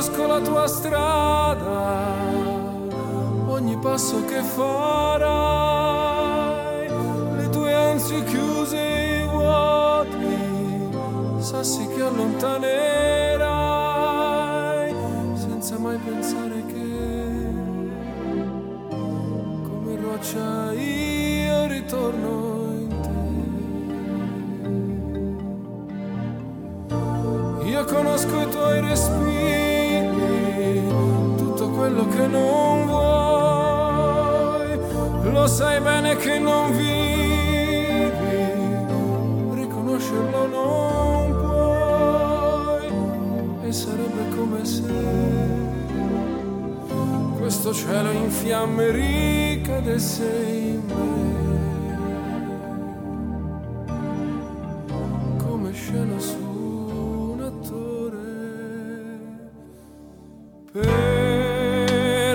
conosco la tua strada, ogni passo che farai, le tue ansie chiuse e vuoti, sassi che allontanerai, senza mai pensare che, come roccia io ritorno in te. Io conosco i tuoi respiri, tutto quello che non vuoi, lo sai bene che non vivi, riconoscerlo non puoi, e sarebbe come se questo cielo in fiamme ricadesse in me, come scena su un attore. Per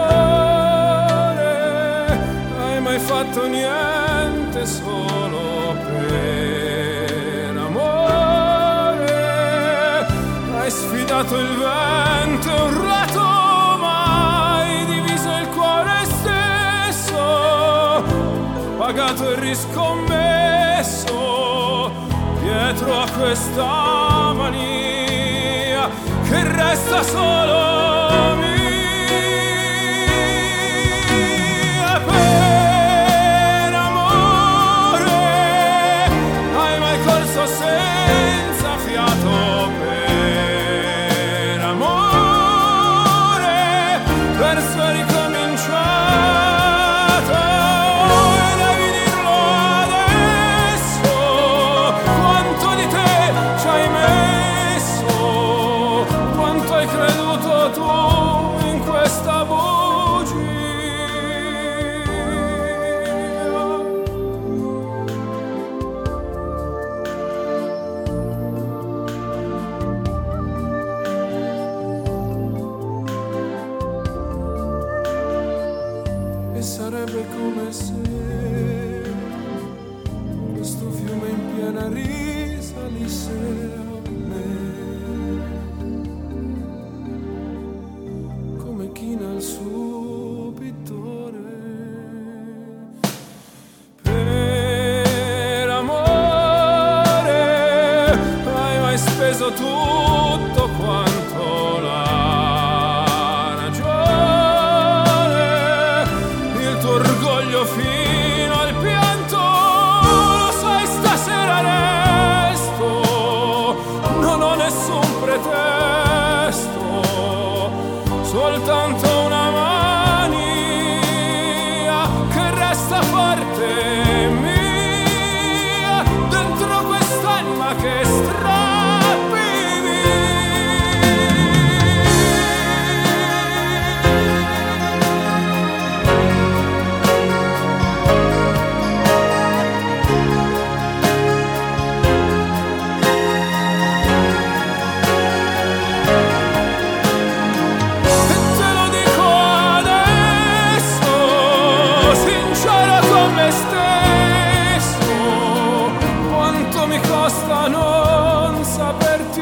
amore hai mai fatto niente solo per amore? Hai sfidato il vento e urlato, ma hai diviso il cuore stesso, pagato e riscommesso dietro a questa mania che resta solo mia. Per amore hai mai corso senza fiato? Per amore perso e ricominciato, e devi dirlo adesso, quanto di te ci hai messo, quanto hai creduto tu in questa bugia. E sarebbe come se questo fiume in piena risalisse a me, come china il suo pittore. Per amore hai mai speso tutto quanto la ragione, il tuo orgoglio fino al pianto, lo sai stasera resto, non ho nessun pretesto, soltanto una mania che resta forte mia, dentro quest'anima che strappi non saperti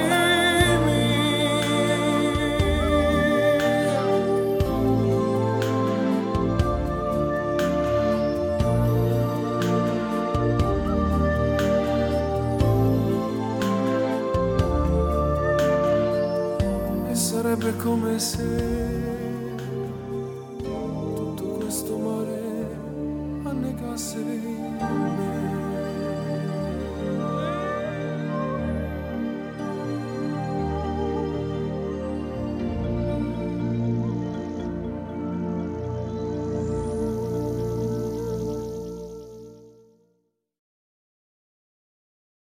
mia. E sarebbe come se tutto questo mare annegasse in me.